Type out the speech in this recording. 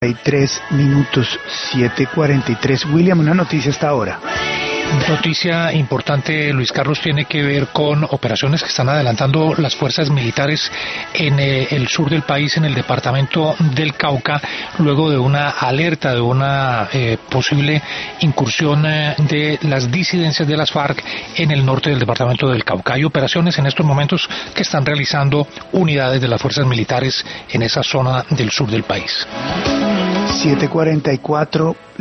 minutos, 7:43. William, una noticia hasta ahora. Noticia importante, Luis Carlos, tiene que ver con operaciones que están adelantando las fuerzas militares en el sur del país, en el departamento del Cauca, luego de una alerta de una posible incursión de las disidencias de las FARC en el norte del departamento del Cauca. Hay operaciones en estos momentos que están realizando unidades de las fuerzas militares en esa zona del sur del país. 7:44.